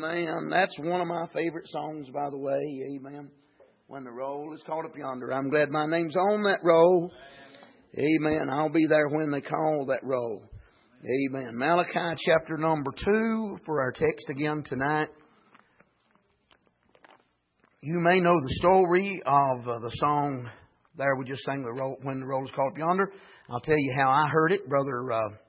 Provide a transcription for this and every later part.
Amen. That's one of my favorite songs, by the way. Amen. When the roll is called up yonder. I'm glad my name's on that roll. Amen. I'll be there when they call that roll. Amen. Malachi chapter number 2 for our text again tonight. You may know the story of the song there we just sang, When the Roll is Called Up Yonder. I'll tell you how I heard it. Brother,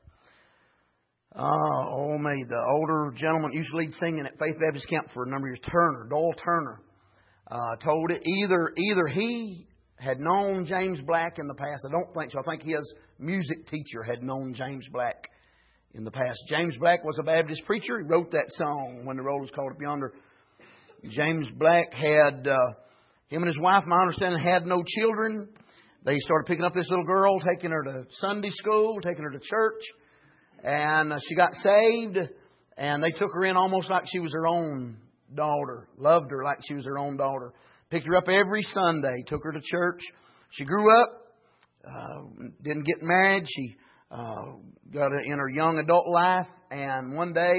the older gentleman used to lead singing at Faith Baptist Camp for a number of years, Doyle Turner, told it. Either he had known James Black in the past. I don't think so. I think his music teacher had known James Black in the past. James Black was a Baptist preacher. He wrote that song, When the Roll is Called Up Yonder. James Black had, him and his wife, my understanding, had no children. They started picking up this little girl, taking her to Sunday school, taking her to church. And she got saved, and they took her in almost like she was her own daughter. Loved her like she was her own daughter. Picked her up every Sunday, took her to church. She grew up, didn't get married. She got in her young adult life, and one day,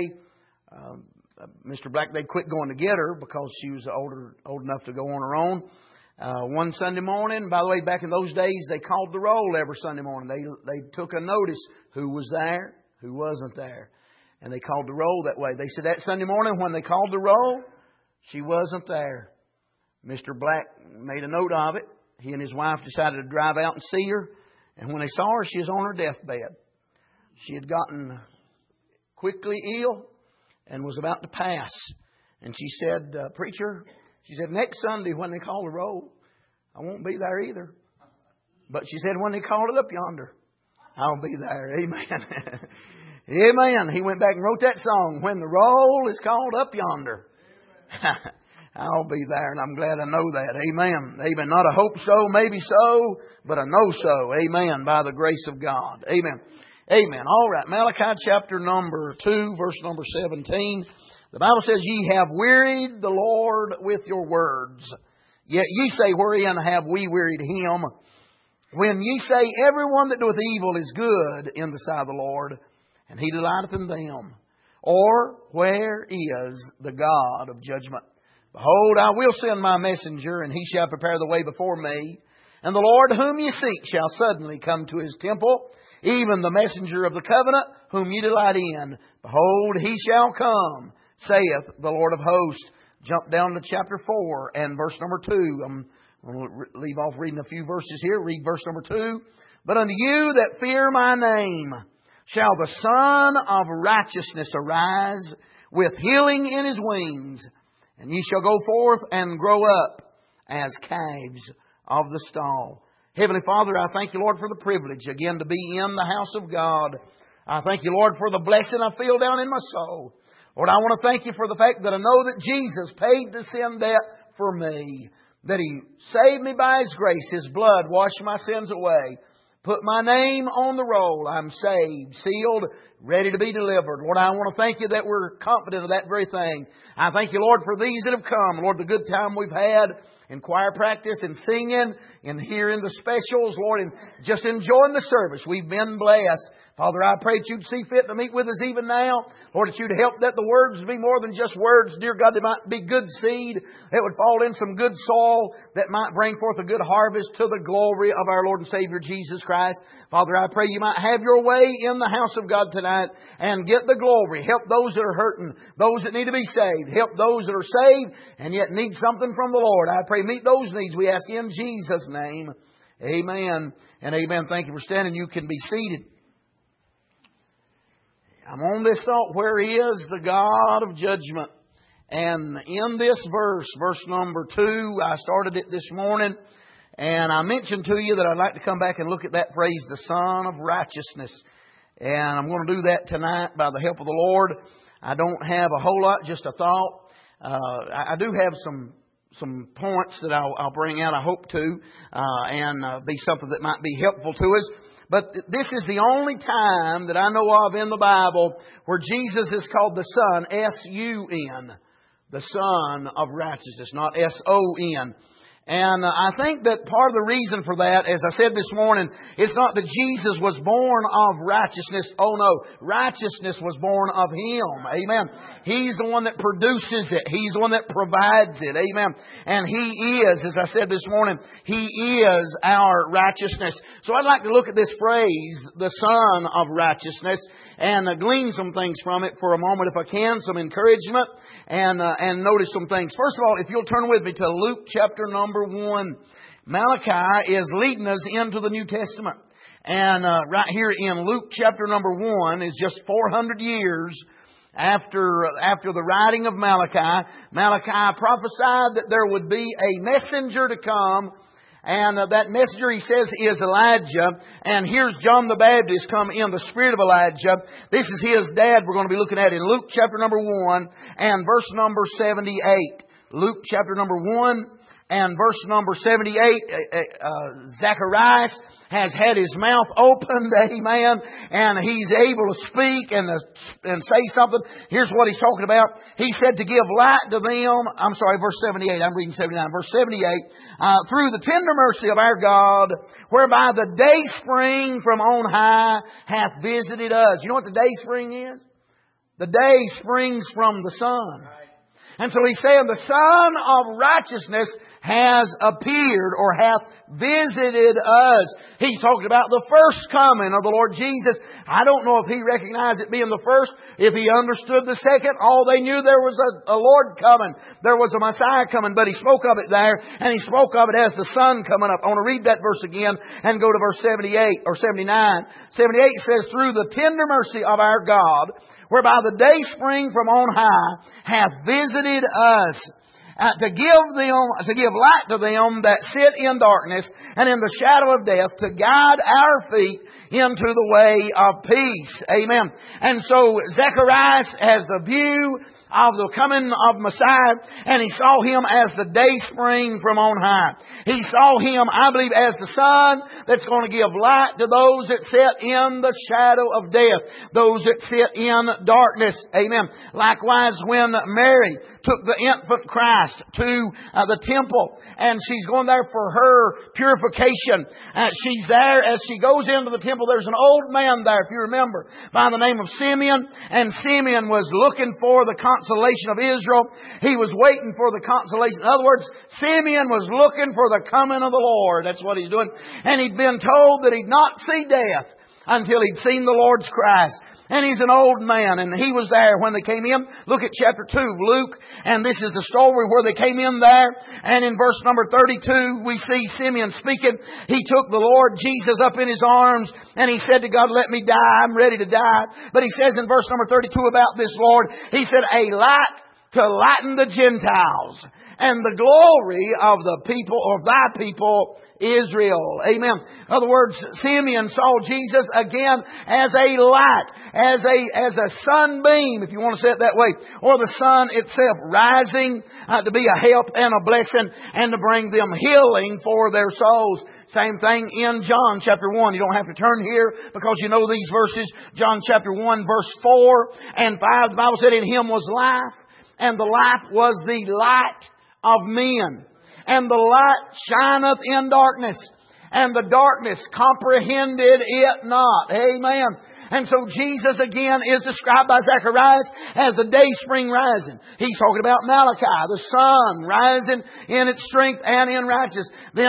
Mr. Black, they quit going to get her because she was old enough to go on her own. One Sunday morning, by the way, back in those days, they called the roll every Sunday morning. They took a notice who was there, who wasn't there. And they called the roll that way. They said that Sunday morning when they called the roll, she wasn't there. Mr. Black made a note of it. He and his wife decided to drive out and see her. And when they saw her, she was on her deathbed. She had gotten quickly ill and was about to pass. And she said, preacher, she said, next Sunday when they call the roll, I won't be there either. But she said, when they call it up yonder, I'll be there. Amen. Amen. He went back and wrote that song, When the Roll is Called Up Yonder. I'll be there, and I'm glad I know that. Amen. Amen. Not a hope so, maybe so, but a know so. Amen. By the grace of God. Amen. Amen. All right. Malachi chapter number 2, verse number 17. The Bible says, Ye have wearied the Lord with your words. Yet ye say, Wherein have we wearied Him? When ye say, Everyone that doeth evil is good in the sight of the Lord, and He delighteth in them. Or, where is the God of judgment? Behold, I will send my messenger, and he shall prepare the way before me. And the Lord whom ye seek shall suddenly come to His temple, even the messenger of the covenant whom ye delight in. Behold, He shall come, saith the Lord of hosts. Jump down to chapter 4 and verse number 2. I'm going to leave off reading a few verses here. Read verse number 2. But unto you that fear my name shall the Son of Righteousness arise with healing in His wings. And ye shall go forth and grow up as calves of the stall. Heavenly Father, I thank You, Lord, for the privilege again to be in the house of God. I thank You, Lord, for the blessing I feel down in my soul. Lord, I want to thank You for the fact that I know that Jesus paid the sin debt for me. That He saved me by His grace. His blood washed my sins away. Put my name on the roll. I'm saved, sealed, ready to be delivered. Lord, I want to thank You that we're confident of that very thing. I thank You, Lord, for these that have come. Lord, the good time we've had in choir practice and singing and hearing the specials, Lord, and just enjoying the service. We've been blessed. Father, I pray that You'd see fit to meet with us even now. Lord, that You'd help that the words be more than just words. Dear God, they might be good seed that would fall in some good soil that might bring forth a good harvest to the glory of our Lord and Savior Jesus Christ. Father, I pray You might have Your way in the house of God tonight and get the glory. Help those that are hurting, those that need to be saved. Help those that are saved and yet need something from the Lord. I pray meet those needs, we ask in Jesus' name. Amen and amen. Thank you for standing. You can be seated. I'm on this thought, where is the God of judgment? And in this verse number 2, I started it this morning, and I mentioned to you that I'd like to come back and look at that phrase, the Son of Righteousness. And I'm going to do that tonight by the help of the Lord. I don't have a whole lot, just a thought. I do have some points that I'll bring out, I hope to, and be something that might be helpful to us. But this is the only time that I know of in the Bible where Jesus is called the Son, S-U-N, the Son of Righteousness, not S-O-N. And I think that part of the reason for that, as I said this morning, it's not that Jesus was born of righteousness. Oh no, righteousness was born of Him. Amen. He's the one that produces it. He's the one that provides it. Amen. And He is, as I said this morning, He is our righteousness. So I'd like to look at this phrase, the Son of Righteousness, and glean some things from it for a moment if I can, some encouragement, and notice some things. First of all, if you'll turn with me to Luke chapter number 1. Malachi is leading us into the New Testament. And right here in Luke chapter number 1 is just 400 years after the writing of Malachi. Malachi prophesied that there would be a messenger to come. And that messenger, he says, is Elijah. And here's John the Baptist come in the spirit of Elijah. This is his dad we're going to be looking at in Luke chapter number 1 and verse number 78. Luke chapter number 1 and verse number 78. Zacharias has had his mouth opened, amen, and he's able to speak and say something. Here's what he's talking about. He said to give light to them. I'm sorry, verse 78. I'm reading 79. Verse 78. Through the tender mercy of our God, whereby the day spring from on high hath visited us. You know what the day spring is? The day springs from the sun. And so he's saying the Son of Righteousness has appeared or hath visited us. He's talking about the first coming of the Lord Jesus. I don't know if he recognized it being the first, if he understood the second. All they knew there was a Lord coming. There was a Messiah coming, but he spoke of it there, and he spoke of it as the sun coming up. I want to read that verse again and go to verse 78 or 79. 78 says, through the tender mercy of our God, whereby the day spring from on high hath visited us, to give light to them that sit in darkness and in the shadow of death, to guide our feet into the way of peace. Amen. And so Zacharias has the view of the coming of Messiah, and he saw Him as the day spring from on high. He saw Him, I believe, as the sun that's going to give light to those that sit in the shadow of death, those that sit in darkness. Amen. Likewise, when Mary took the infant Christ to the temple, and she's going there for her purification. She's there as she goes into the temple. There's an old man there, if you remember, by the name of Simeon, and Simeon was looking for the consolation of Israel. He was waiting for the consolation. In other words, Simeon was looking for the coming of the Lord. That's what he's doing. And he'd been told that he'd not see death until he'd seen the Lord's Christ. And he's an old man, and he was there when they came in. Look at chapter 2 of Luke, and this is the story where they came in there. And in verse number 32, we see Simeon speaking. He took the Lord Jesus up in his arms, and he said to God, let me die, I'm ready to die. But he says in verse number 32 about this Lord, he said, a light to lighten the Gentiles, and the glory of the people, of thy people, Israel. Amen. In other words, Simeon saw Jesus again as a light, as a sunbeam, if you want to say it that way, or the sun itself rising to be a help and a blessing and to bring them healing for their souls. Same thing in John chapter 1. You don't have to turn here because you know these verses. John chapter 1 verse 4 and 5. The Bible said in Him was life, and the life was the light of men. And the light shineth in darkness, and the darkness comprehended it not. Amen. And so Jesus again is described by Zacharias as the day spring rising. He's talking about Malachi, the sun rising in its strength and in righteousness.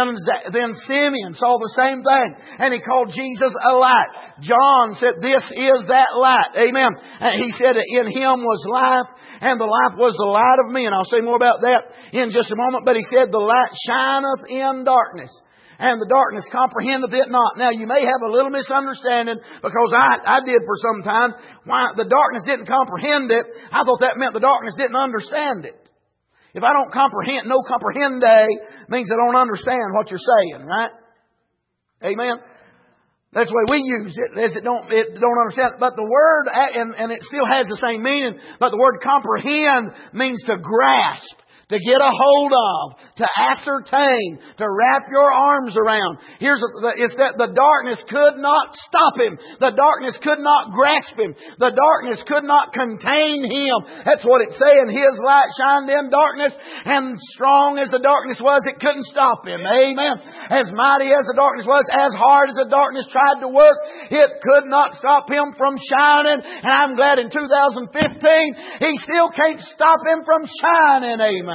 Then Simeon saw the same thing, and he called Jesus a light. John said, this is that light. Amen. And he said in Him was life, and the life was the light of men. I'll say more about that in just a moment. But he said, the light shineth in darkness, and the darkness comprehendeth it not. Now, you may have a little misunderstanding, because I did for some time, why the darkness didn't comprehend it. I thought that meant the darkness didn't understand it. If I don't comprehend, no comprehende means I don't understand what you're saying, right? Amen. That's the way we use it, as it don't understand. But the word, and it still has the same meaning, but the word comprehend means to grasp, to get a hold of, to ascertain, to wrap your arms around. It's that the darkness could not stop Him. The darkness could not grasp Him. The darkness could not contain Him. That's what it's saying. His light shined in darkness, and strong as the darkness was, it couldn't stop Him. Amen. As mighty as the darkness was, as hard as the darkness tried to work, it could not stop Him from shining. And I'm glad in 2015, He still can't stop Him from shining. Amen.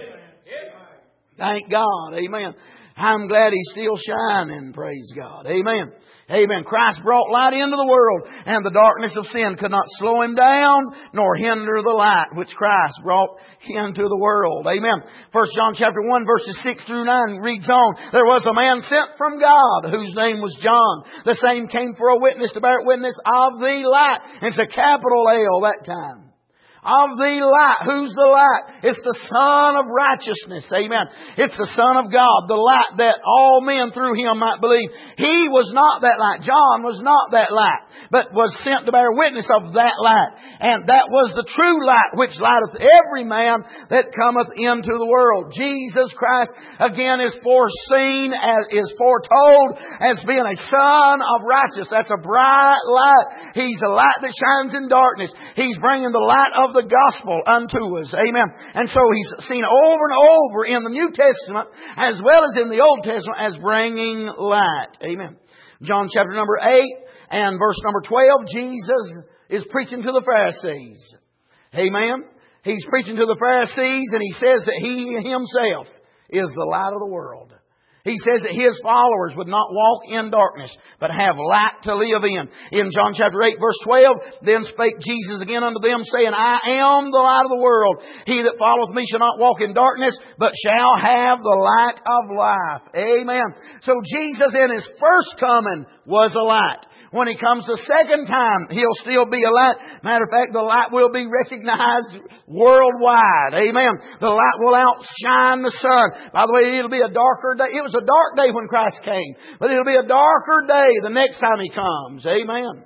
Thank God. Amen. I'm glad He's still shining. Praise God. Amen. Amen. Christ brought light into the world, and the darkness of sin could not slow Him down nor hinder the light which Christ brought into the world. Amen. 1 John chapter 1 verses 6 through 9 reads on. There was a man sent from God whose name was John. The same came for a witness to bear witness of the light. It's a capital L that time. Of the light. Who's the light? It's the Son of righteousness. Amen. It's the Son of God. The light that all men through Him might believe. He was not that light. John was not that light, but was sent to bear witness of that light. And that was the true light which lighteth every man that cometh into the world. Jesus Christ again is foreseen, is foretold as being a Son of righteousness. That's a bright light. He's a light that shines in darkness. He's bringing the light of the gospel unto us. Amen. And so He's seen over and over in the New Testament as well as in the Old Testament as bringing light. Amen. John chapter number 8 and verse number 12, Jesus is preaching to the Pharisees. Amen. He's preaching to the Pharisees, and He says that He Himself is the light of the world. He says that His followers would not walk in darkness, but have light to live in. In John chapter 8 verse 12, then spake Jesus again unto them, saying, I am the light of the world. He that followeth me shall not walk in darkness, but shall have the light of life. Amen. So Jesus in His first coming was a light. When He comes the second time, He'll still be a light. Matter of fact, the light will be recognized worldwide. Amen. The light will outshine the sun. By the way, it'll be a darker day. It was a dark day when Christ came, but it'll be a darker day the next time He comes. Amen.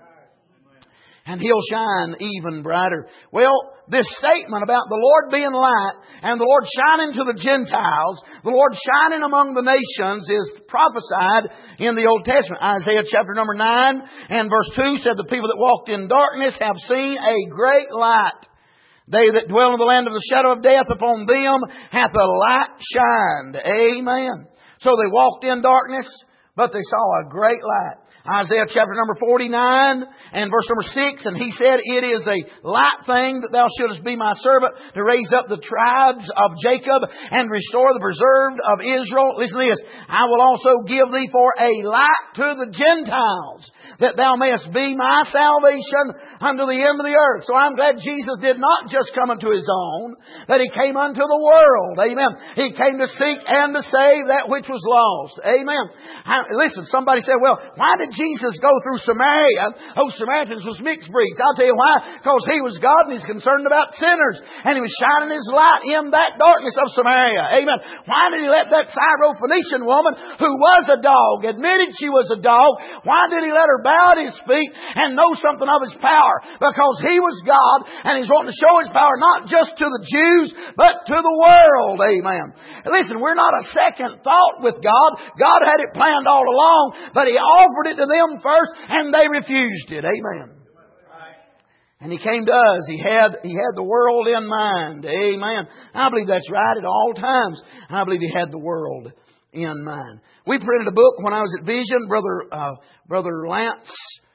And He'll shine even brighter. Well, this statement about the Lord being light and the Lord shining to the Gentiles, the Lord shining among the nations is prophesied in the Old Testament. Isaiah chapter number 9 and verse 2 said, the people that walked in darkness have seen a great light. They that dwell in the land of the shadow of death, upon them hath a light shined. Amen. So they walked in darkness, but they saw a great light. Isaiah chapter number 49 and verse number 6, and He said, it is a light thing that thou shouldest be my servant to raise up the tribes of Jacob and restore the preserved of Israel. Listen to this. I will also give thee for a light to the Gentiles, that thou mayest be my salvation unto the end of the earth. So I'm glad Jesus did not just come unto His own, but He came unto the world. Amen. He came to seek and to save that which was lost. Amen. Listen, somebody said, well, why did Jesus go through Samaria? Those Samaritans was mixed breeds. I'll tell you why. Because He was God and He's concerned about sinners. And He was shining His light in that darkness of Samaria. Amen. Why did He let that Syrophoenician woman, who was a dog, admitted she was a dog, why did He let her bow at His feet and know something of His power? Because He was God and He's wanting to show His power not just to the Jews, but to the world. Amen. Listen, we're not a second thought with God. God had it planned all along, but He offered it to them first, and they refused it. Amen. And He came to us. He had the world in mind. Amen. I believe that's right at all times. I believe He had the world in mind. We printed a book when I was at Vision. Brother Lance.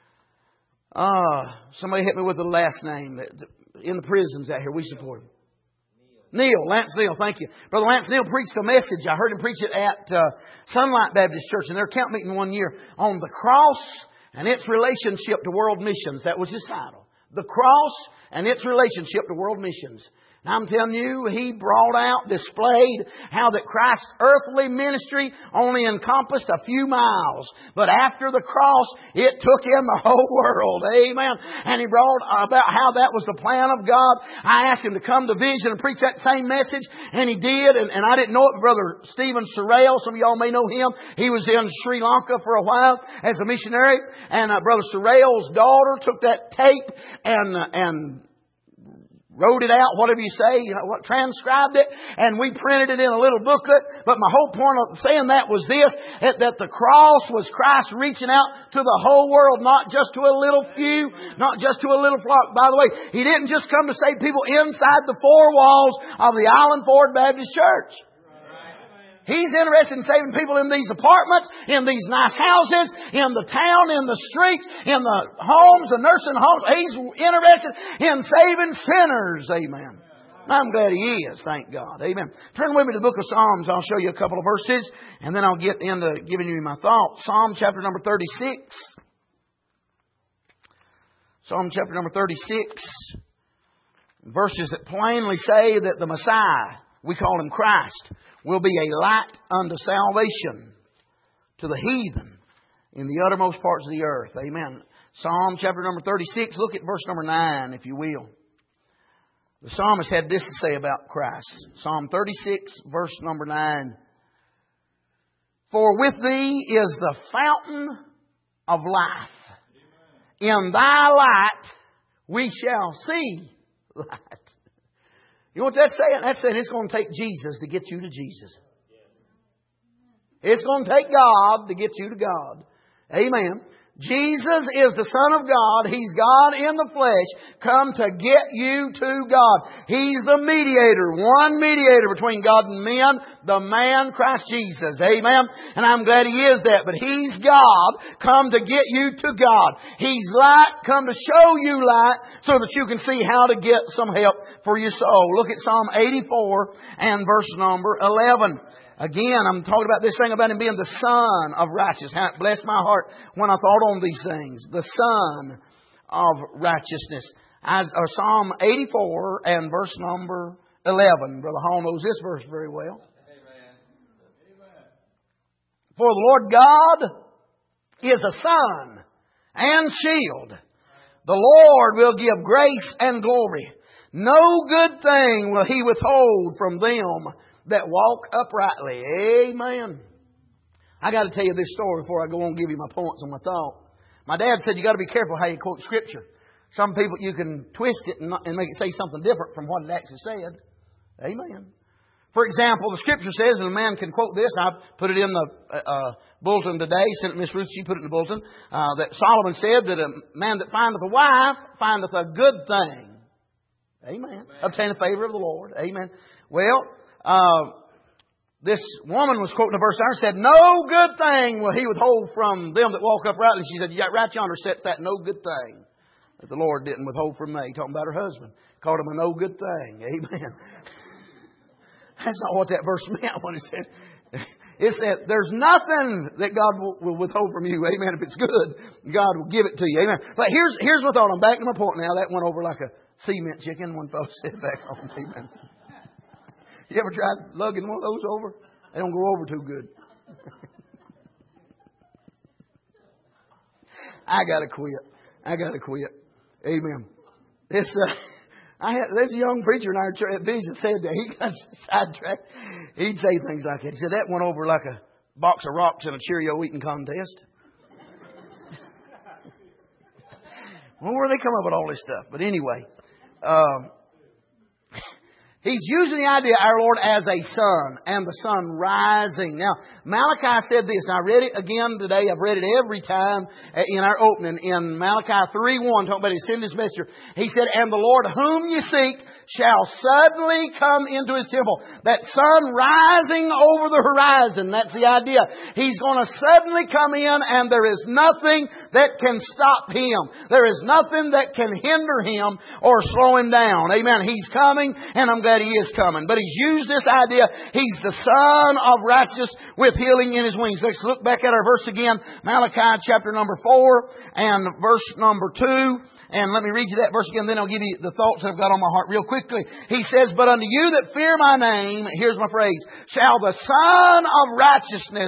Somebody hit me with the last name. In the prisons out here, we support him. Lance Neal, thank you. Brother Lance Neal preached a message. I heard him preach it at Sunlight Baptist Church in their camp meeting one year on the cross and its relationship to world missions. That was his title. The cross and its relationship to world missions. I'm telling you, he brought out, displayed how that Christ's earthly ministry only encompassed a few miles. But after the cross, it took Him the whole world. Amen. And he brought about how that was the plan of God. I asked him to come to Vision and preach that same message, and he did. And I didn't know it. Brother Stephen Sorrell, some of y'all may know him. He was in Sri Lanka for a while as a missionary. And Brother Sorrell's daughter took that tape and wrote it out, whatever you say, transcribed it, and we printed it in a little booklet. But my whole point of saying that was this, that the cross was Christ reaching out to the whole world, not just to a little few, not just to a little flock. By the way, He didn't just come to save people inside the four walls of the Island Ford Baptist Church. He's interested in saving people in these apartments, in these nice houses, in the town, in the streets, in the homes, the nursing homes. He's interested in saving sinners. Amen. I'm glad He is. Thank God. Amen. Turn with me to the book of Psalms. I'll show you a couple of verses, and then I'll get into giving you my thoughts. Psalm chapter number 36. Psalm chapter number 36. Verses that plainly say that the Messiah, we call Him Christ, will be a light unto salvation to the heathen in the uttermost parts of the earth. Amen. Psalm chapter number 36. Look at verse number 9, if you will. The psalmist had this to say about Christ. Psalm 36, verse number 9. For with Thee is the fountain of life. In Thy light we shall see light. You know what that's saying? That's saying it's going to take Jesus to get you to Jesus. It's going to take God to get you to God. Amen. Jesus is the Son of God. He's God in the flesh, come to get you to God. He's the mediator, one mediator between God and men, the man Christ Jesus. Amen. And I'm glad He is that. But He's God, come to get you to God. He's light, come to show you light so that you can see how to get some help for your soul. Look at Psalm 84 and verse number 11. Again, I'm talking about this thing about Him being the Son of righteousness. How it blessed my heart when I thought on these things. The Son of righteousness. Psalm 84 and verse number 11. Brother Hall knows this verse very well. Amen. For the Lord God is a sun and shield. The Lord will give grace and glory. No good thing will He withhold from them that walk uprightly. Amen. I got to tell you this story before I go on and give you my points and my thought. My dad said you got to be careful how you quote Scripture. Some people, you can twist it and make it say something different from what it actually said. Amen. For example, the Scripture says, and a man can quote this, I put it in the bulletin today, sent it to Miss Ruth, she put it in the bulletin, that Solomon said that a man that findeth a wife findeth a good thing. Amen. Obtain the favor of the Lord. Amen. Well, this woman was quoting a verse there and said, no good thing will He withhold from them that walk uprightly. She said, right yonder sits that no good thing that the Lord didn't withhold from me. Talking about her husband. Called him a no good thing. Amen. That's not what that verse meant when it said. It said, there's nothing that God will withhold from you. Amen. If it's good, God will give it to you. Amen. But here's my thought. I'm back to my point now. That went over like a cement chicken. One fellow said back home. Amen. You ever tried lugging one of those over? They don't go over too good. I gotta quit. Amen. This young preacher in our church at Vision said that he got sidetracked. He'd say things like that. He said that went over like a box of rocks in a Cheerio eating contest. Well, where they come up with all this stuff? But anyway. He's using the idea of our Lord as a sun and the sun rising. Now, Malachi said this, and I read it again today. I've read it every time in our opening. In Malachi 3:1, talking about He sent His messenger. He said, and the Lord whom you seek shall suddenly come into His temple. That sun rising over the horizon. That's the idea. He's going to suddenly come in and there is nothing that can stop Him. There is nothing that can hinder Him or slow Him down. Amen. He's coming, and I'm glad He is coming. But He's used this idea. He's the Son of righteousness with healing in His wings. Let's look back at our verse again. Malachi chapter number 4 and verse number 2. And let me read you that verse again, then I'll give you the thoughts that I've got on my heart real quickly. He says, but unto you that fear my name, here's my phrase, shall the Son of righteousness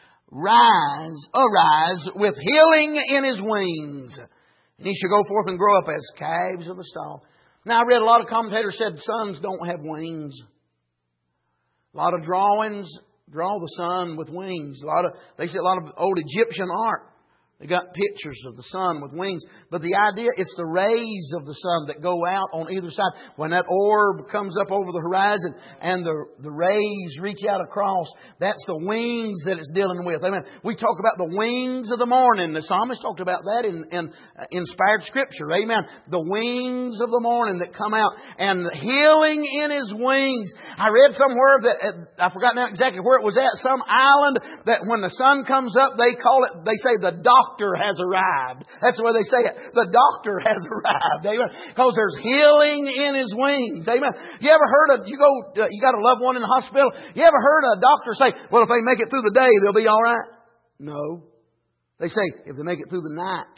arise with healing in His wings. And He shall go forth and grow up as calves of the stall. Now, I read a lot of commentators said sons don't have wings. A lot of drawings draw the sun with wings. They say a lot of old Egyptian art They got pictures of the sun with wings. But the idea, it's the rays of the sun that go out on either side. When that orb comes up over the horizon and the rays reach out across, that's the wings that it's dealing with. Amen. We talk about the wings of the morning. The psalmist talked about that in inspired Scripture. Amen. The wings of the morning that come out and healing in His wings. I read somewhere that, I forgot now exactly where it was at, some island that when the sun comes up, they say the doctor has arrived. That's the way they say it. The doctor has arrived. Amen. Because there's healing in His wings. Amen. You ever heard you got a loved one in the hospital. You ever heard a doctor say, well, if they make it through the day, they'll be all right? No. They say, if they make it through the night.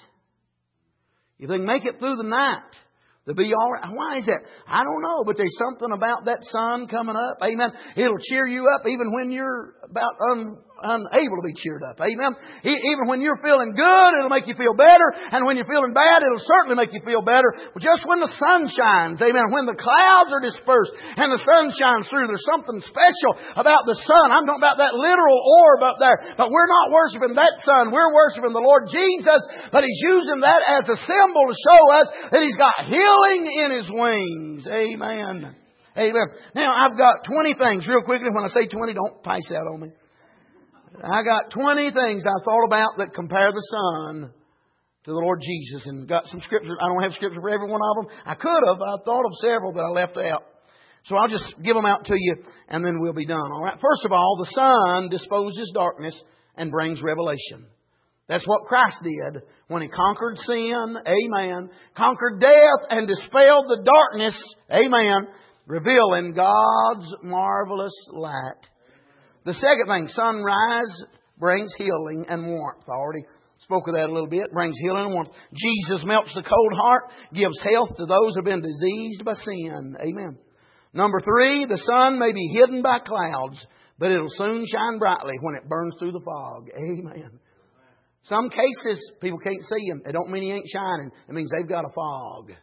If they make it through the night, they'll be all right. Why is that? I don't know, but there's something about that sun coming up. Amen. It'll cheer you up even when you're about unable to be cheered up. Amen. Even when you're feeling good, it'll make you feel better. And when you're feeling bad, it'll certainly make you feel better. But just when the sun shines, amen, when the clouds are dispersed and the sun shines through, there's something special about the sun. I'm talking about that literal orb up there. But we're not worshiping that sun. We're worshiping the Lord Jesus. But He's using that as a symbol to show us that He's got healing in His wings. Amen. Amen. Now, I've got 20 things. Real quickly, when I say 20, don't pass out on me. I got 20 things I thought about that compare the sun to the Lord Jesus, and got some scripture. I don't have scripture for every one of them. I could have. I thought of several that I left out. So I'll just give them out to you, and then we'll be done. All right. First of all, the sun disposes darkness and brings revelation. That's what Christ did when He conquered sin. Amen. Conquered death and dispelled the darkness. Amen. Revealing God's marvelous light. The second thing, sunrise brings healing and warmth. I already spoke of that a little bit. Brings healing and warmth. Jesus melts the cold heart, gives health to those who have been diseased by sin. Amen. Number 3, the sun may be hidden by clouds, but it'll soon shine brightly when it burns through the fog. Amen. Some cases, people can't see Him. It don't mean He ain't shining. It means they've got a fog.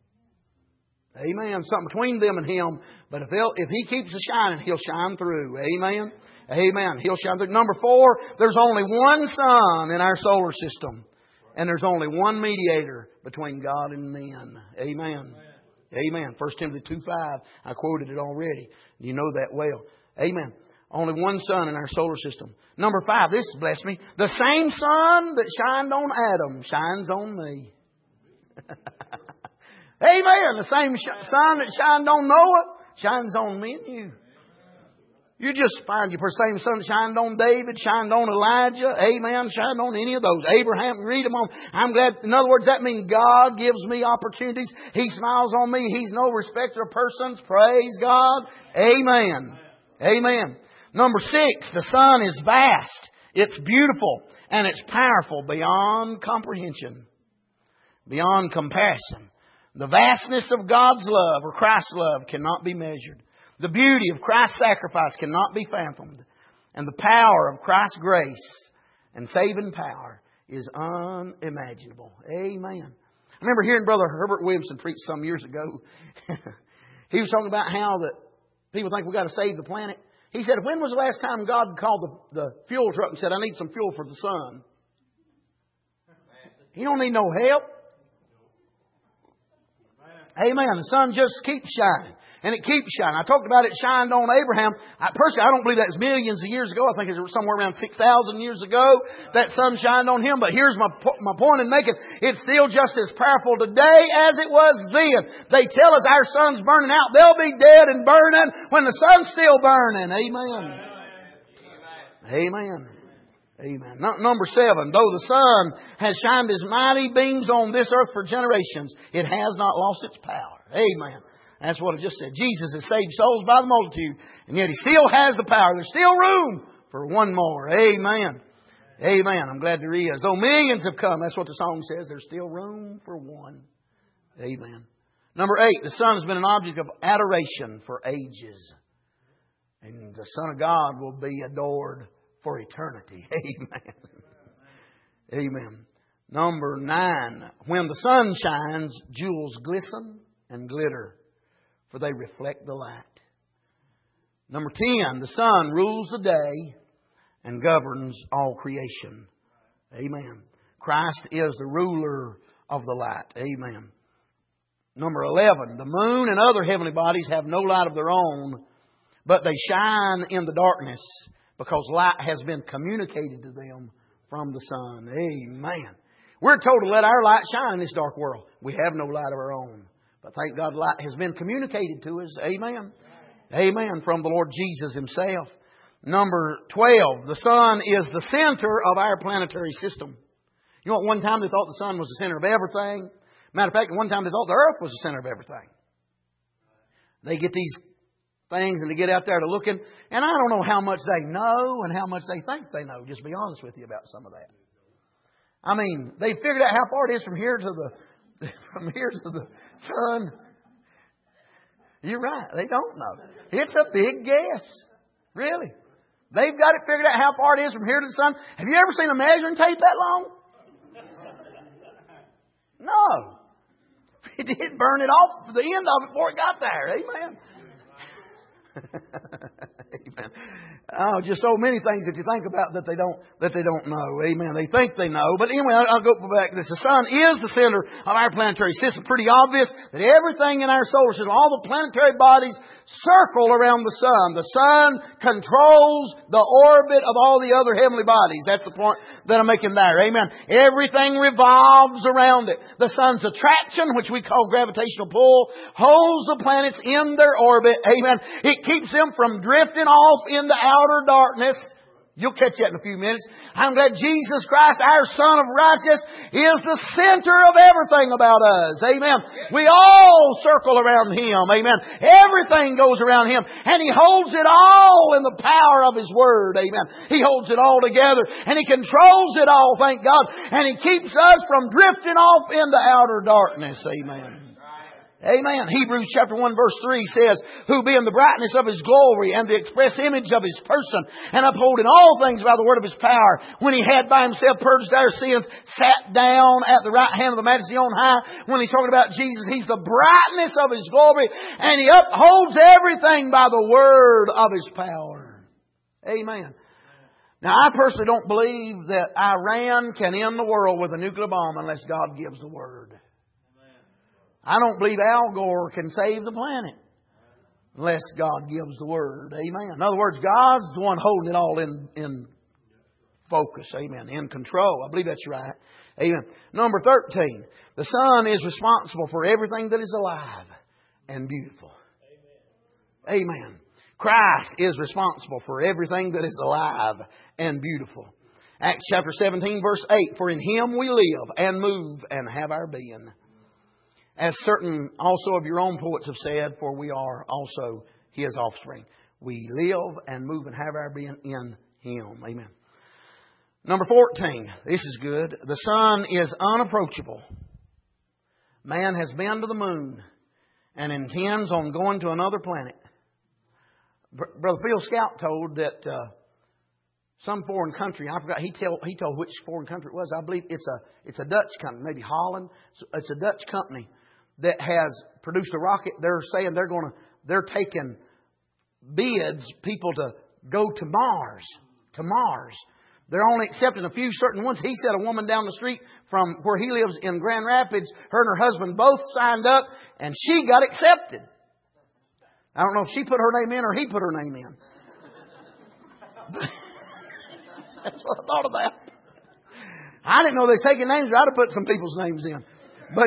Amen. Something between them and Him. But if He keeps it shining, He'll shine through. Amen. Amen. He'll shine through. Number 4, there's only one sun in our solar system. And there's only one mediator between God and men. Amen. Amen. 1 Timothy 2:5. I quoted it already. You know that well. Amen. Only one sun in our solar system. Number 5, this blessed me. The same sun that shined on Adam shines on me. Amen. The same sun that shined on Noah shines on me and you. You just find the same sun that shined on David, shined on Elijah, amen, shined on any of those. Abraham, read them on. I'm glad. In other words, that means God gives me opportunities. He smiles on me. He's no respecter of persons. Praise God. Amen. Amen. Number 6, the sun is vast. It's beautiful. And it's powerful beyond comprehension. Beyond comparison. The vastness of God's love or Christ's love cannot be measured. The beauty of Christ's sacrifice cannot be fathomed. And the power of Christ's grace and saving power is unimaginable. Amen. I remember hearing Brother Herbert Williamson preach some years ago. He was talking about how that people think we've got to save the planet. He said, when was the last time God called the fuel truck and said, I need some fuel for the sun? He don't need no help. Amen. The sun just keeps shining. And it keeps shining. I talked about it shined on Abraham. Personally, I don't believe that's millions of years ago. I think it was somewhere around 6,000 years ago that sun shined on him. But here's my point in making. It's still just as powerful today as it was then. They tell us our sun's burning out. They'll be dead and burning when the sun's still burning. Amen. Amen. Amen. Number 7. Though the sun has shined His mighty beams on this earth for generations, it has not lost its power. Amen. That's what I just said. Jesus has saved souls by the multitude, and yet He still has the power. There's still room for one more. Amen. Amen. I'm glad there is. Though millions have come, that's what the song says, there's still room for one. Amen. Number 8, the sun has been an object of adoration for ages. And the Son of God will be adored for eternity. Amen. Amen. Number 9, when the sun shines, jewels glisten and glitter, for they reflect the light. Number 10, the sun rules the day and governs all creation. Amen. Christ is the ruler of the light. Amen. Number 11, the moon and other heavenly bodies have no light of their own, but they shine in the darkness because light has been communicated to them from the sun. Amen. We're told to let our light shine in this dark world. We have no light of our own. But thank God light has been communicated to us. Amen. Amen. From the Lord Jesus Himself. Number 12, the sun is the center of our planetary system. You know, at one time they thought the sun was the center of everything. Matter of fact, at one time they thought the earth was the center of everything. They get these things and they get out there to looking, and I don't know how much they know and how much they think they know. Just to be honest with you about some of that. I mean, they figured out how far it is from here to the sun. You're right. They don't know. It's a big guess. Really. They've got it figured out how far it is from here to the sun. Have you ever seen a measuring tape that long? No. It did burn it off at the end of it before it got there. Amen. Amen. Oh, just so many things that you think about that they don't know. Amen. They think they know. But anyway, I'll go back to this. The sun is the center of our planetary system. Pretty obvious that everything in our solar system, all the planetary bodies circle around the sun. The sun controls the orbit of all the other heavenly bodies. That's the point that I'm making there. Amen. Everything revolves around it. The sun's attraction, which we call gravitational pull, holds the planets in their orbit. Amen. It keeps them from drifting off into outer darkness. You'll catch that in a few minutes. I'm glad Jesus Christ, our Son of Righteousness, is the center of everything about us. Amen. We all circle around Him. Amen. Everything goes around Him. And He holds it all in the power of His Word. Amen. He holds it all together. And He controls it all, thank God. And He keeps us from drifting off into outer darkness. Amen. Amen. Hebrews chapter 1 verse 3 says, who being the brightness of His glory and the express image of His person, and upholding all things by the word of His power, when He had by Himself purged our sins, sat down at the right hand of the Majesty on high. When He's talking about Jesus, He's the brightness of His glory, and He upholds everything by the word of His power. Amen. Now, I personally don't believe that Iran can end the world with a nuclear bomb unless God gives the word. I don't believe Al Gore can save the planet unless God gives the word. Amen. In other words, God's the one holding it all in focus. Amen. In control. I believe that's right. Amen. Number 13. The sun is responsible for everything that is alive and beautiful. Amen. Christ is responsible for everything that is alive and beautiful. Acts chapter 17 verse 8. For in Him we live and move and have our being. As certain also of your own poets have said, for we are also His offspring. We live and move and have our being in Him. Amen. Number 14. This is good. The sun is unapproachable. Man has been to the moon and intends on going to another planet. Brother Phil Scout told that some foreign country, I forgot, he told which foreign country it was. I believe it's a Dutch company, maybe Holland. It's a Dutch company that has produced a rocket. They're saying they're taking bids, people to go to Mars. To Mars. They're only accepting a few certain ones. He said a woman down the street from where he lives in Grand Rapids, her and her husband both signed up, and she got accepted. I don't know if she put her name in or he put her name in. That's what I thought about. I didn't know they was taking names. I'd have put some people's names in. But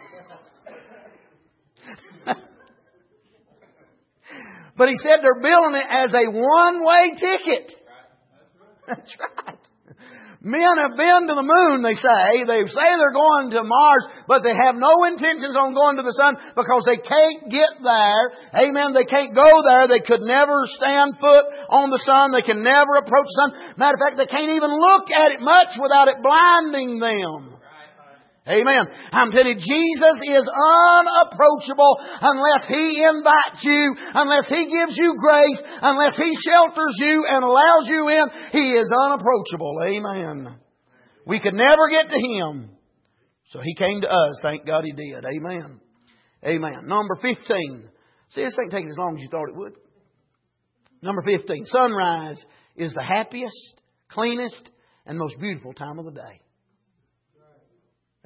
but he said they're billing it as a one-way ticket. That's right. Men have been to the moon, they say. They say they're going to Mars, but they have no intentions on going to the sun because they can't get there. Amen. They can't go there. They could never stand foot on the sun. They can never approach the sun. Matter of fact, they can't even look at it much without it blinding them. Amen. I'm telling you, Jesus is unapproachable unless He invites you, unless He gives you grace, unless He shelters you and allows you in. He is unapproachable. Amen. We could never get to Him. So He came to us. Thank God He did. Amen. Amen. Number 15. See, this ain't taking as long as you thought it would. Number 15. Sunrise is the happiest, cleanest, and most beautiful time of the day.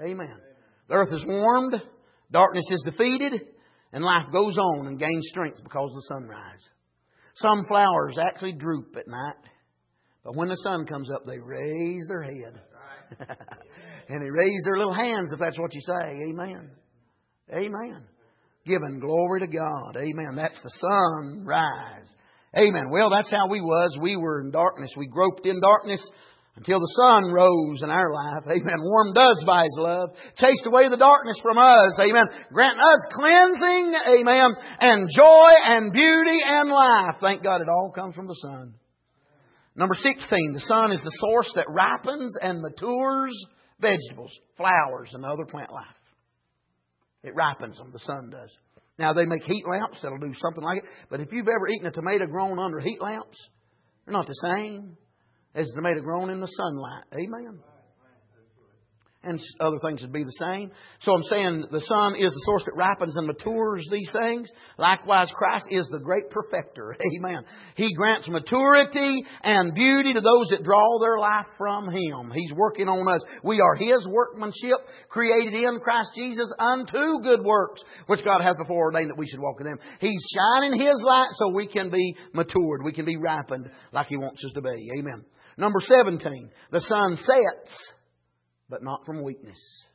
Amen. The earth is warmed, darkness is defeated, and life goes on and gains strength because of the sunrise. Some flowers actually droop at night, but when the sun comes up, they raise their head. And they raise their little hands, if that's what you say. Amen. Amen. Giving glory to God. Amen. That's the sunrise. Amen. Well, that's how we was. We were in darkness. We groped in darkness until the sun rose in our life. Amen. Warmed us by His love. Chased away the darkness from us. Amen. Granting us cleansing. Amen. And joy and beauty and life. Thank God it all comes from the sun. Number 16. The sun is the source that ripens and matures vegetables, flowers, and other plant life. It ripens them. The sun does. Now, they make heat lamps that'll do something like it. But if you've ever eaten a tomato grown under heat lamps, they're not the same as a tomato grown in the sunlight. Amen. And other things would be the same. So I'm saying the sun is the source that ripens and matures these things. Likewise, Christ is the great perfecter. Amen. He grants maturity and beauty to those that draw their life from Him. He's working on us. We are His workmanship, created in Christ Jesus unto good works, which God hath before ordained that we should walk in them. He's shining His light so we can be matured. We can be ripened like He wants us to be. Amen. Number 17. The sun sets, but not from weakness.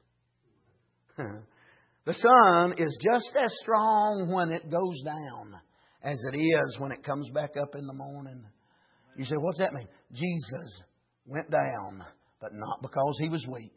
The sun is just as strong when it goes down as it is when it comes back up in the morning. You say, what's that mean? Jesus went down, but not because He was weak.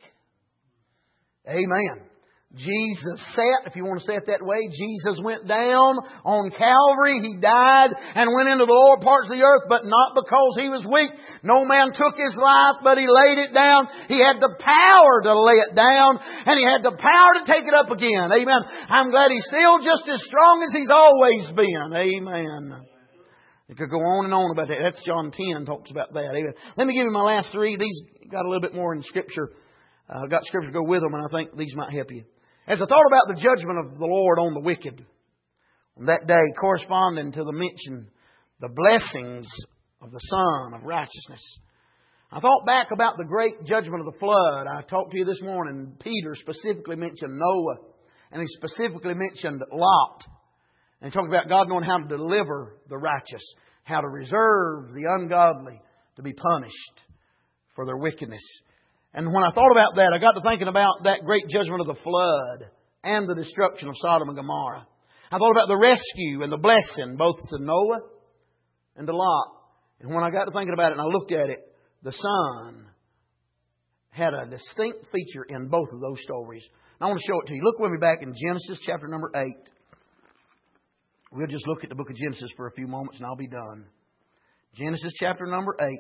Amen. Jesus sat, if you want to say it that way, Jesus went down on Calvary. He died and went into the lower parts of the earth, but not because He was weak. No man took His life, but He laid it down. He had the power to lay it down, and He had the power to take it up again. Amen. I'm glad He's still just as strong as He's always been. Amen. You could go on and on about that. That's John 10 talks about that. Amen. Let me give you my last three. These got a little bit more in Scripture. I've got Scripture to go with them, and I think these might help you. As I thought about the judgment of the Lord on the wicked on that day, corresponding to the mention, the blessings of the Son of Righteousness, I thought back about the great judgment of the flood. I talked to you this morning. Peter specifically mentioned Noah, and he specifically mentioned Lot. And he talked about God knowing how to deliver the righteous, how to reserve the ungodly to be punished for their wickedness. And when I thought about that, I got to thinking about that great judgment of the flood and the destruction of Sodom and Gomorrah. I thought about the rescue and the blessing both to Noah and to Lot. And when I got to thinking about it and I looked at it, the sun had a distinct feature in both of those stories. And I want to show it to you. Look with me back in Genesis chapter number 8. We'll just look at the book of Genesis for a few moments and I'll be done. Genesis chapter number 8.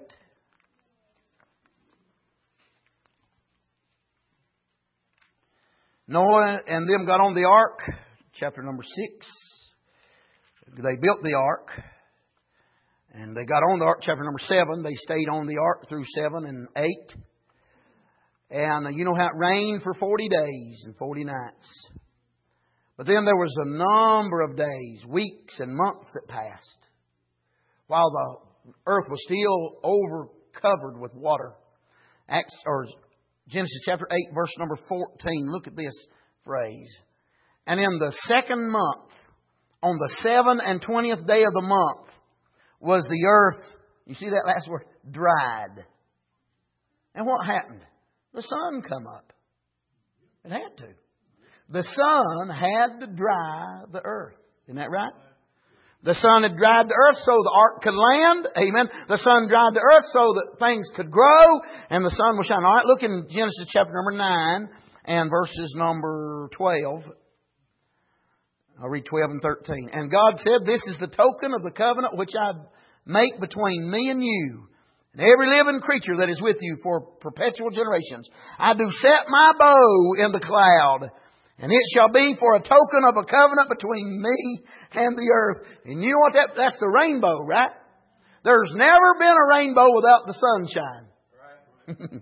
Noah and them got on the ark, chapter number 6. They built the ark. And they got on the ark, chapter number 7. They stayed on the ark through 7 and 8. And you know how it rained for 40 days and 40 nights. But then there was a number of days, weeks and months that passed, while the earth was still over-covered with water. Genesis chapter 8, verse number 14. Look at this phrase. And in the second month, on the 7 and 20th day of the month, was the earth, you see that last word, dried. And what happened? The sun come up. It had to. The sun had to dry the earth. Isn't that right? The sun had dried the earth so the ark could land. Amen. The sun dried the earth so that things could grow. And the sun was shining. All right, look in Genesis chapter number 9 and verses number 12. I'll read 12 and 13. And God said, "This is the token of the covenant which I make between me and you, and every living creature that is with you for perpetual generations. I do set my bow in the cloud, and it shall be for a token of a covenant between me and the earth." And you know what that's the rainbow, right? There's never been a rainbow without the sunshine.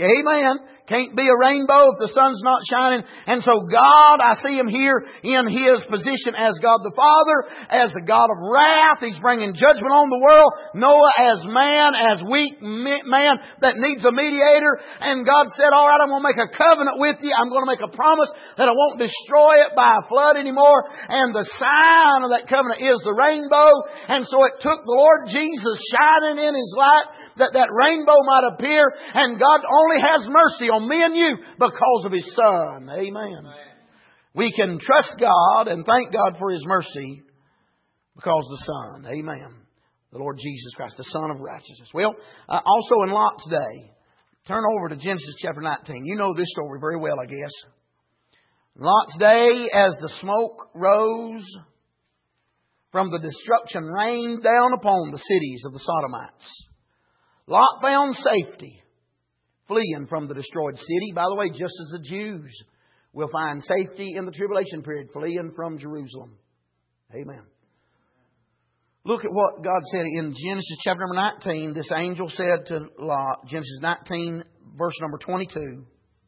Amen. Can't be a rainbow if the sun's not shining. And so God, I see Him here in His position as God the Father, as the God of wrath. He's bringing judgment on the world. Noah as man, as weak man that needs a mediator. And God said, all right, I'm going to make a covenant with you. I'm going to make a promise that I won't destroy it by a flood anymore. And the sign of that covenant is the rainbow. And so it took the Lord Jesus shining in His light that rainbow might appear. And God only has mercy on me and you because of His Son. Amen. We can trust God and thank God for His mercy because of the Son. Amen. The Lord Jesus Christ, the Son of righteousness. Well, also in Lot's day, turn over to Genesis chapter 19. You know this story very well, I guess. Lot's day, as the smoke rose from the destruction rained down upon the cities of the Sodomites, Lot found safety fleeing from the destroyed city. By the way, just as the Jews will find safety in the tribulation period, fleeing from Jerusalem. Amen. Look at what God said in Genesis chapter number 19. This angel said to Lot, Genesis 19, verse number 22,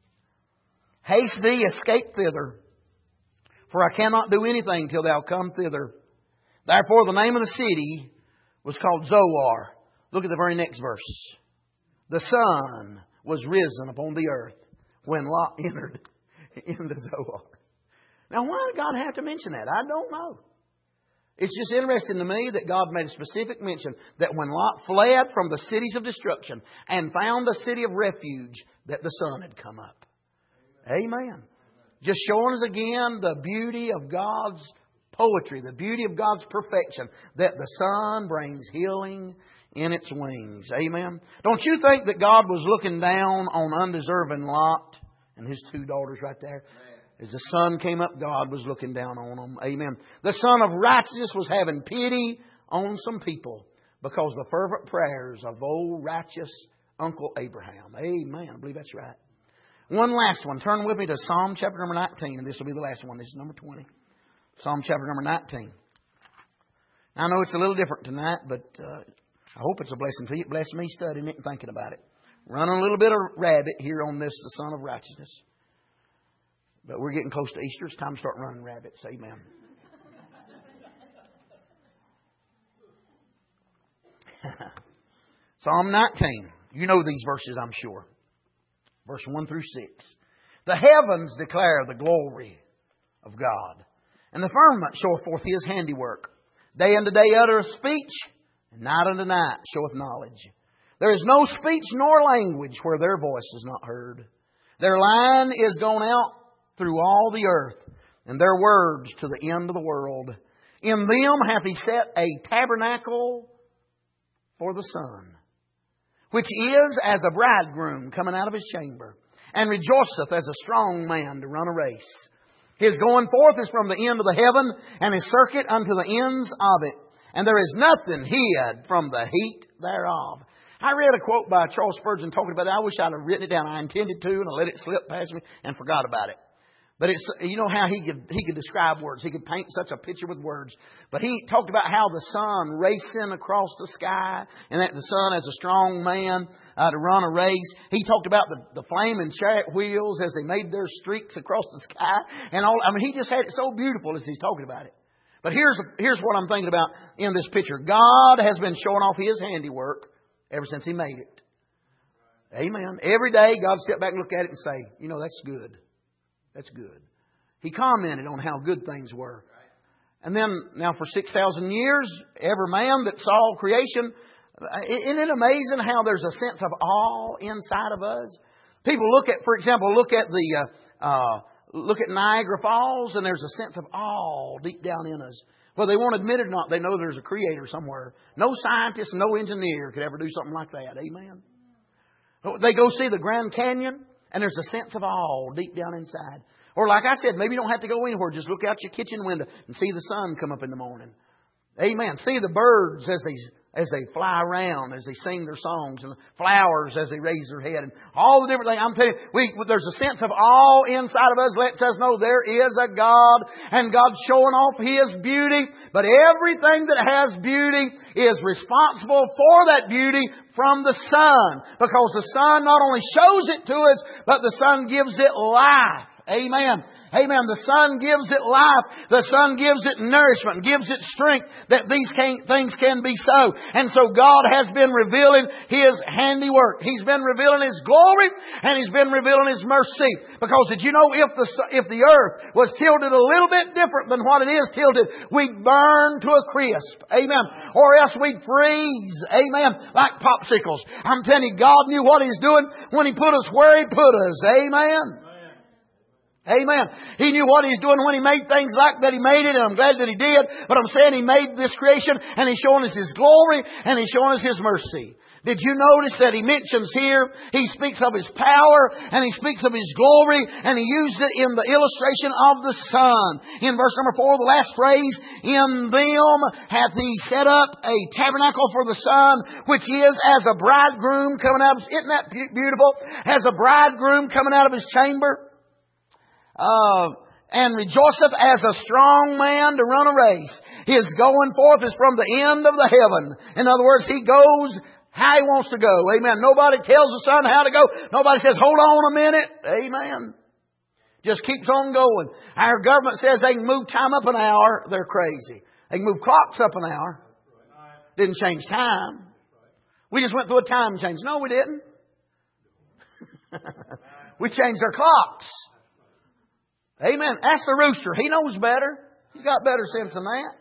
Haste thee, escape thither, for I cannot do anything till thou come thither. Therefore the name of the city was called Zoar. Look at the very next verse. The sun was risen upon the earth when Lot entered into Zoar. Now, why did God have to mention that? I don't know. It's just interesting to me that God made a specific mention that when Lot fled from the cities of destruction and found a city of refuge, that the sun had come up. Amen. Just showing us again the beauty of God's poetry, the beauty of God's perfection, that the sun brings healing in its wings. Amen. Don't you think that God was looking down on undeserving Lot and his two daughters right there? As the sun came up, God was looking down on them. Amen. The Son of Righteousness was having pity on some people because of the fervent prayers of old righteous Uncle Abraham. Amen. I believe that's right. One last one. Turn with me to Psalm chapter number 19, and this will be the last one. This is number 20. Psalm chapter number 19. Now, I know it's a little different tonight, but I hope it's a blessing to you. It blessed me studying it and thinking about it. Running a little bit of rabbit here on this, the Son of Righteousness. But we're getting close to Easter. It's time to start running rabbits. Amen. Psalm 19. You know these verses, I'm sure. Verse 1 through 6. The heavens declare the glory of God, and the firmament showeth forth His handiwork. Day unto day uttereth speech, and night unto night showeth knowledge. There is no speech nor language where their voice is not heard. Their line is gone out through all the earth, and their words to the end of the world. In them hath He set a tabernacle for the sun, which is as a bridegroom coming out of his chamber, and rejoiceth as a strong man to run a race. His going forth is from the end of the heaven, and His circuit unto the ends of it. And there is nothing hid from the heat thereof. I read a quote by Charles Spurgeon talking about it. I wish I'd have written it down. I intended to, and I let it slip past me and forgot about it. But it's, you know how he could describe words. He could paint such a picture with words. But he talked about how the sun racing across the sky, and that the sun as a strong man to run a race. He talked about the flaming chariot wheels as they made their streaks across the sky, and all. I mean, he just had it so beautiful as he's talking about it. But here's what I'm thinking about in this picture. God has been showing off His handiwork ever since He made it. Amen. Every day God stepped back and looked at it and say, you know, that's good. That's good. He commented on how good things were. And then, now for 6,000 years, every man that saw creation, isn't it amazing how there's a sense of awe inside of us? People look at Niagara Falls, and there's a sense of awe deep down in us. Whether they won't admit it or not, they know there's a creator somewhere. No scientist, no engineer could ever do something like that. Amen. They go see the Grand Canyon, and there's a sense of awe deep down inside. Or like I said, maybe you don't have to go anywhere. Just look out your kitchen window and see the sun come up in the morning. Amen. See the birds as they as they fly around, as they sing their songs, and the flowers as they raise their head, and all the different things. I'm telling you, there's a sense of awe inside of us lets us know there is a God, and God's showing off His beauty. But everything that has beauty is responsible for that beauty from the sun, because the sun not only shows it to us, but the sun gives it life. Amen. Amen. The sun gives it life. The sun gives it nourishment, gives it strength that these things can be so. And so God has been revealing His handiwork. He's been revealing His glory, and He's been revealing His mercy. Because did you know if the earth was tilted a little bit different than what it is tilted, we'd burn to a crisp. Amen. Or else we'd freeze. Amen. Like popsicles. I'm telling you, God knew what He's doing when He put us where He put us. Amen. Amen. He knew what He's doing when He made things like that. He made it, and I'm glad that He did. But I'm saying He made this creation, and He's showing us His glory, and He's showing us His mercy. Did you notice that He mentions here, He speaks of His power, and He speaks of His glory, and He uses it in the illustration of the sun. In verse number 4, the last phrase, in them hath He set up a tabernacle for the sun, which is as a bridegroom coming out of, isn't that beautiful? As a bridegroom coming out of his chamber. And rejoiceth as a strong man to run a race. His going forth is from the end of the heaven. In other words, he goes how he wants to go. Amen. Nobody tells the sun how to go. Nobody says, hold on a minute. Amen. Just keeps on going. Our government says they can move time up an hour. They're crazy. They can move clocks up an hour. Didn't change time. We just went through a time change. No, we didn't. We changed our clocks. Amen. Ask the rooster. He knows better. He's got better sense than that.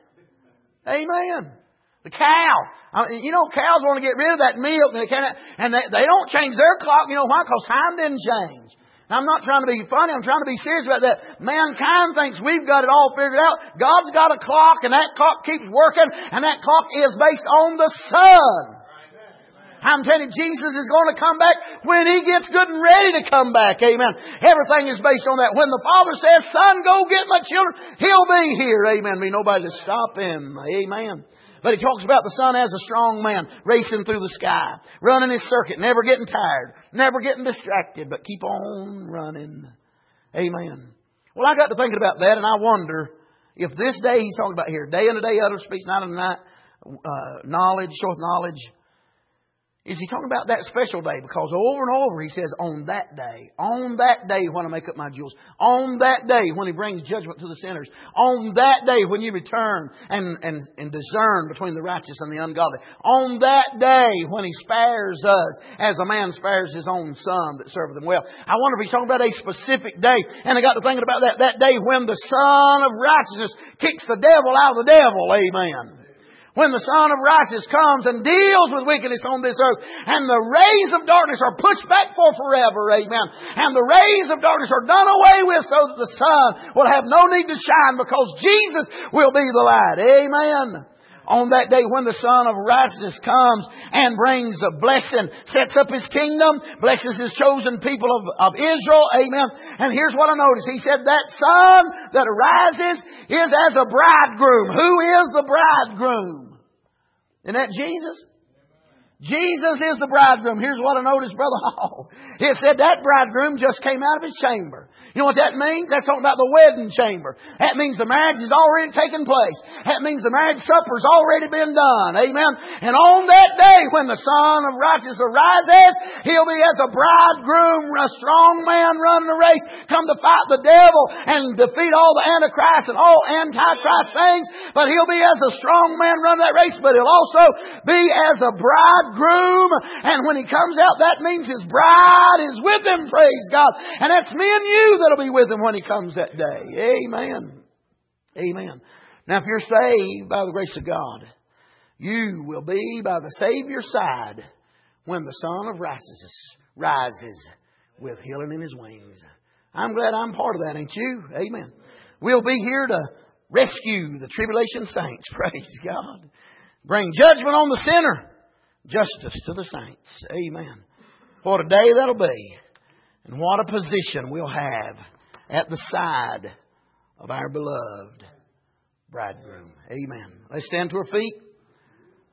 Amen. The cow. Cows want to get rid of that milk, and they don't change their clock. You know why? Because time didn't change. I'm not trying to be funny. I'm trying to be serious about that. Mankind thinks we've got it all figured out. God's got a clock, and that clock keeps working, and that clock is based on the sun. I'm telling you, Jesus is going to come back when He gets good and ready to come back. Amen. Everything is based on that. When the Father says, son, go get my children, He'll be here. Amen. Be nobody to stop Him. Amen. But He talks about the sun as a strong man racing through the sky, running his circuit, never getting tired, never getting distracted, but keep on running. Amen. Well, I got to thinking about that, and I wonder if this day He's talking about here, day in a day, other speaks, night in a night, knowledge, showeth knowledge. Is He talking about that special day? Because over and over He says, on that day when I make up my jewels, on that day when He brings judgment to the sinners, on that day when you return and discern between the righteous and the ungodly, on that day when He spares us as a man spares his own son that serveth him well. I wonder if He's talking about a specific day. And I got to thinking about that day when the Son of Righteousness kicks the devil out of the devil. Amen. When the Son of Righteousness comes and deals with wickedness on this earth, and the rays of darkness are pushed back for forever, amen. And the rays of darkness are done away with so that the sun will have no need to shine because Jesus will be the light. Amen. On that day when the Son of Righteousness comes and brings a blessing, sets up His kingdom, blesses His chosen people of Israel. Amen. And here's what I noticed. He said that sun that arises is as a bridegroom. Who is the bridegroom? Isn't that Jesus? Jesus is the bridegroom. Here's what I noticed, Brother Hall. It said that bridegroom just came out of his chamber. You know what that means? That's talking about the wedding chamber. That means the marriage has already taken place. That means the marriage supper's already been done. Amen. And on that day when the Son of Righteousness arises, He'll be as a bridegroom, a strong man running a race, come to fight the devil and defeat all the Antichrist and all Antichrist things. But He'll be as a strong man running that race, but He'll also be as a bridegroom. And when He comes out, that means His bride is with Him, praise God. And that's me and you that'll be with Him when He comes that day. Amen. Amen. Now if you're saved by the grace of God, you will be by the Savior's side when the Son of Righteousness rises with healing in His wings. I'm glad I'm part of that, ain't you? Amen. We'll be here to rescue the tribulation saints, praise God. Bring judgment on the sinner. Justice to the saints. Amen. What a day that'll be. And what a position we'll have at the side of our beloved bridegroom. Amen. Let's stand to our feet.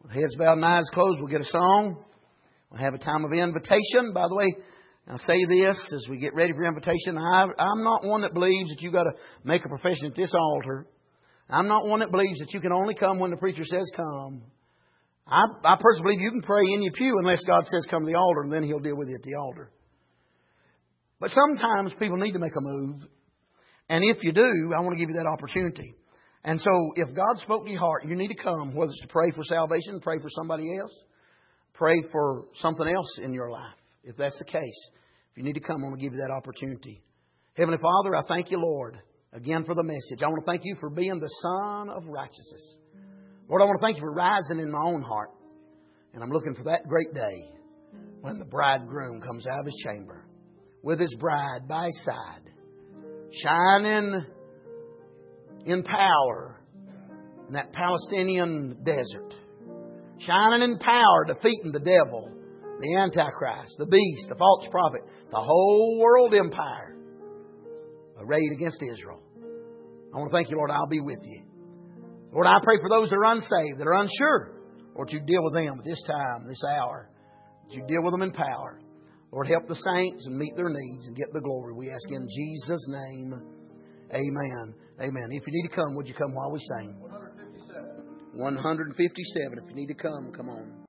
Heads bowed and eyes closed. We'll get a song. We'll have a time of invitation. By the way, I'll say this as we get ready for invitation. I'm not one that believes that you've got to make a profession at this altar. I'm not one that believes that you can only come when the preacher says come. I personally believe you can pray in your pew unless God says come to the altar, and then He'll deal with you at the altar. But sometimes people need to make a move. And if you do, I want to give you that opportunity. And so if God spoke to your heart, you need to come, whether it's to pray for salvation, pray for somebody else, pray for something else in your life. If that's the case, if you need to come, I want to give you that opportunity. Heavenly Father, I thank you, Lord, again for the message. I want to thank you for being the Son of Righteousness. Lord, I want to thank you for rising in my own heart. And I'm looking for that great day when the bridegroom comes out of his chamber with his bride by his side, shining in power in that Palestinian desert, shining in power, defeating the devil, the Antichrist, the beast, the false prophet, the whole world empire arrayed against Israel. I want to thank you, Lord, I'll be with you. Lord, I pray for those that are unsaved, that are unsure. Lord, you deal with them at this time, this hour. You deal with them in power. Lord, help the saints and meet their needs and get the glory. We ask in Jesus' name. Amen. Amen. If you need to come, would you come while we sing? 157. 157. If you need to come, come on.